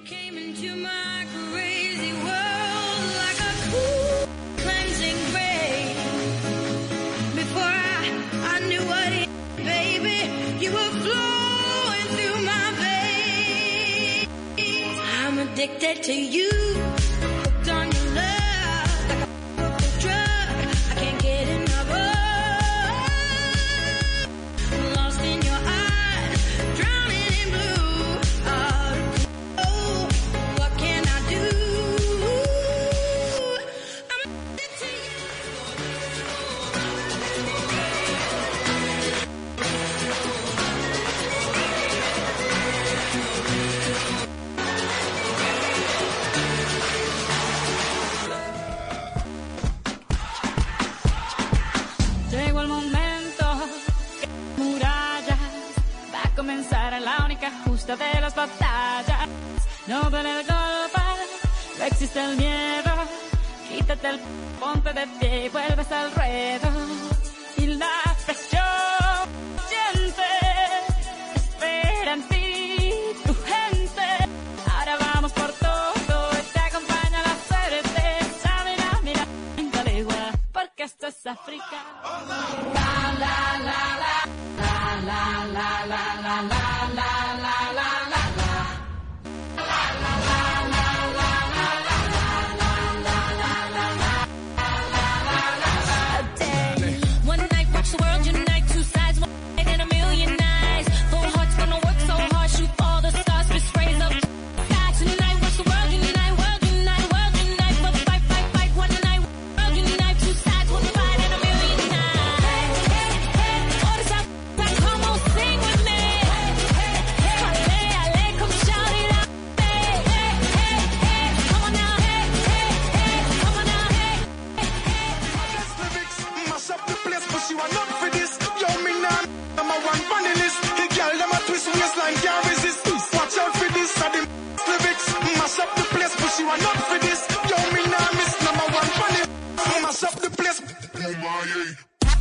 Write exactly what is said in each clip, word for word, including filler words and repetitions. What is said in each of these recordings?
Came into my crazy world like a cool cleansing rain. Before I, I knew what it, baby, you were flowing through my veins. I'm addicted to you, hooked on your love like a drug. I can't get enough of. I'm lost in your eyes, drowning in blue. Oh, what can I do? I'm addicted to you. Llegó el momento que murallas va a comenzar la única justa de las batallas. No duele el golpe, no existe el miedo. Quítate el ponte de pie y vuelves al ruedo. Y la presión siente, espera en ti tu gente. Ahora vamos por todo, te acompaña la suerte. Sabe la mira, pinta legua, porque esto es África. La la la la la la la la la la la la la. One night, watch the world unite. Two sides, one night and a million eyes. Full hearts gonna work so hard, shoot all the stars, fist raise up. Sky tonight, watch the world unite, world unite, world unite. But fight, fight, fight, one night, world unite. Two sides, one fight and a million eyes. Hey, hey, all this out, come on, sing with me. Ale, ale, come shout it out. Hey, hey, hey, hey, come on now, hey, hey, hey, come on now, hey, hey, hey. Lyrics, mash up the place, but she want not for this. Yo, me now, number one funny list. The girl, them a twist waistline, can't resist. Watch out for this, I them lyrics, mash up the place, but she want not for this. Yo, me now, miss number one funny. Mash up the place. Oh my, yeah.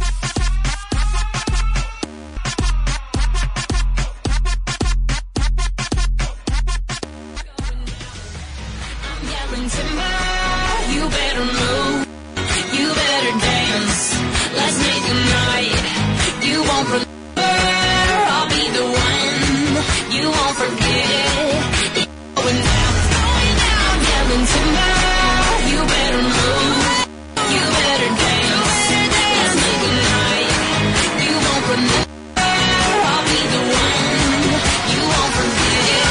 Yelling timber, you better move, you better dance. Let's make a night you won't remember. I'll be the one you won't forget. It's going down, going down. Yelling timber, you better move, you better dance. Let's make a night you won't remember. I'll be the one you won't forget.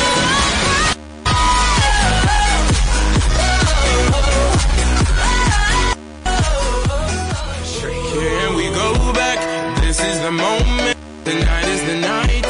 Here we go back. This is the moment. Tonight is the night.